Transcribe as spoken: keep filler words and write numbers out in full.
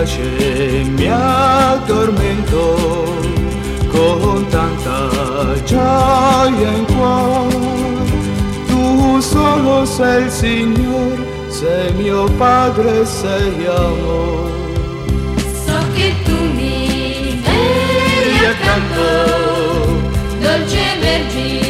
piace mi addormento con tanta gioia in cuore. Tu solo sei il Signore, sei mio Padre, sei amore. So che tu mi vedi accanto, dolce Vergine.